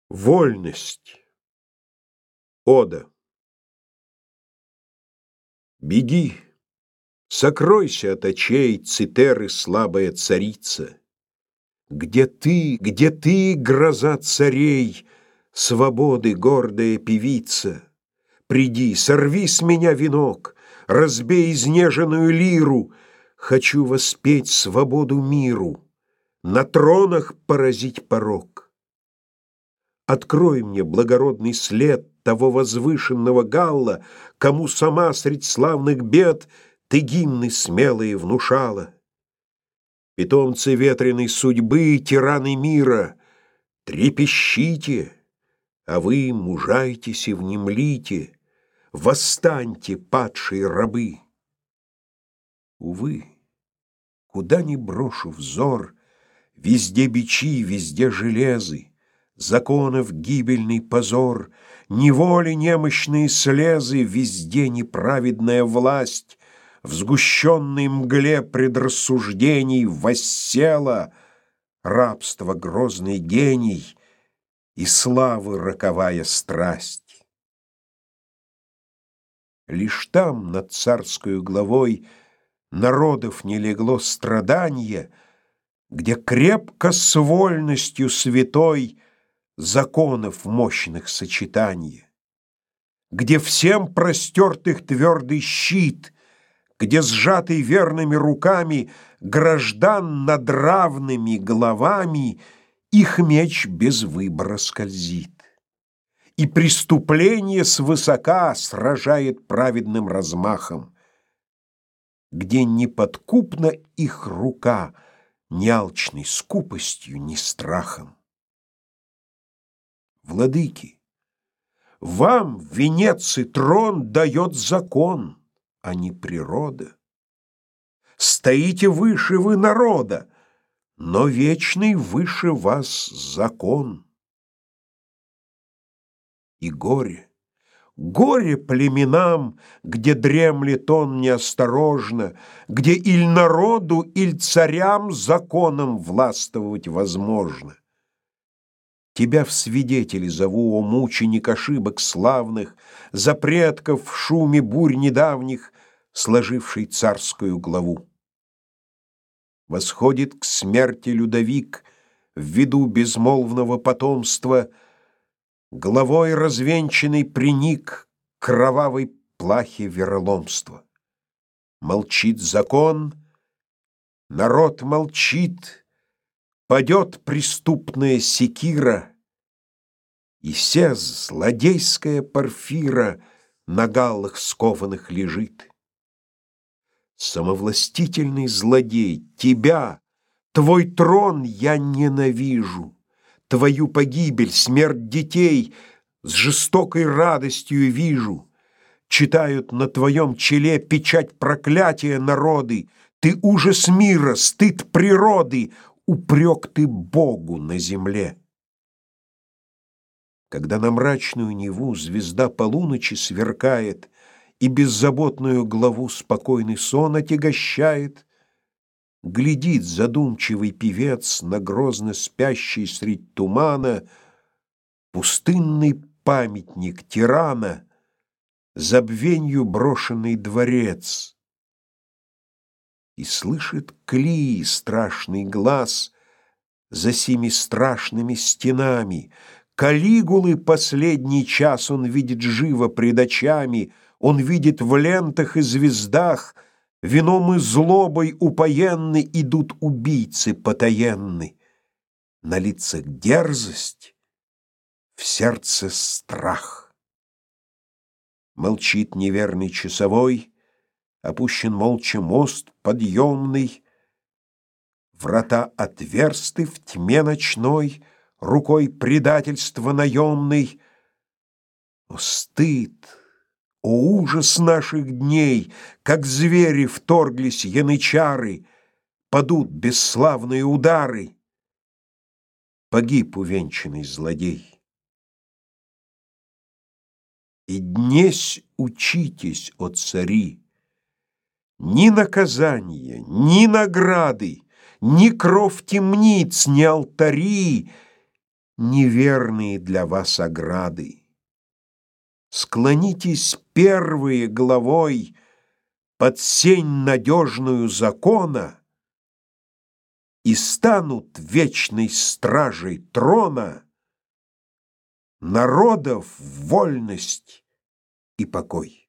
Вольность. Ода. Беги, сокройся от очей Цитеры, слабая царица. Где ты, гроза царей, свободы гордая певица? Приди, сорви с меня венок, разбей изнеженную лиру. Хочу воспеть свободу миру, на тронах поразить порок. Открой мне благородный след того возвышенного галла, кому сама средь славных бед ты гимны смелые внушала. Питомцы ветреной судьбы, тираны мира, трепещите, а вы мужайтесь и внемлите, восстаньте, падшие рабы. Увы, куда ни брошу взор, везде бичи, везде железы, законов гибельный позор, неволи немощные слезы, везде неправедная власть, в сгущенной мгле предрассуждений воссела рабство грозный гений и славы роковая страсть. Лишь там над царскою главой народов не легло страдание, где крепко с вольностью святой законов мощных сочетание, где всем простертых твердый щит, где сжатый верными руками граждан над равными головами их меч без выбора скользит, и преступление свысока сражает праведным размахом, где неподкупна их рука ни алчной скупостью, ни страхом. Владыки, вам венец и трон дает закон, а не природа. Стоите выше вы народа, но вечный выше вас закон. И горе, горе племенам, где дремлет он неосторожно, где иль народу, иль царям законом властвовать возможно. Тебя в свидетели зову, о мученик ошибок славных, за предков в шуме бурь недавних, сложивший царскую главу. Восходит к смерти Людовик в виду безмолвного потомства, головой развенчанный приник к кровавой плахе вероломства. Молчит закон, народ молчит, падет преступная секира, и вся злодейская порфира на галлах скованных лежит. Самовластительный злодей, тебя, твой трон я ненавижу, твою погибель, смерть детей с жестокой радостью вижу. Читают на твоем челе печать проклятия народы, ты ужас мира, стыд природы, упрек ты Богу на земле. Когда на мрачную Неву звезда полуночи сверкает и беззаботную главу спокойный сон отягощает, глядит задумчивый певец на грозно спящий средь тумана пустынный памятник тирана, забвенью брошенный дворец. И слышит Клии страшный глаз за сими страшными стенами. Калигулы последний час он видит живо пред очами, он видит в лентах и звездах, вином и злобой упоенны идут убийцы потаенны. На лицах дерзость, в сердце страх. Молчит неверный часовой, опущен молча мост подъемный, врата отверсты в тьме ночной, рукой предательства наемной. О стыд, о ужас наших дней, как звери вторглись янычары, падут бесславные удары. Погиб увенчанный злодей. И днесь учитесь, о цари, ни наказания, ни награды, ни кров темниц, ни алтари неверные для вас ограды. Склонитесь первые головой под сень надежную закона, и станут вечной стражей трона народов вольность и покой.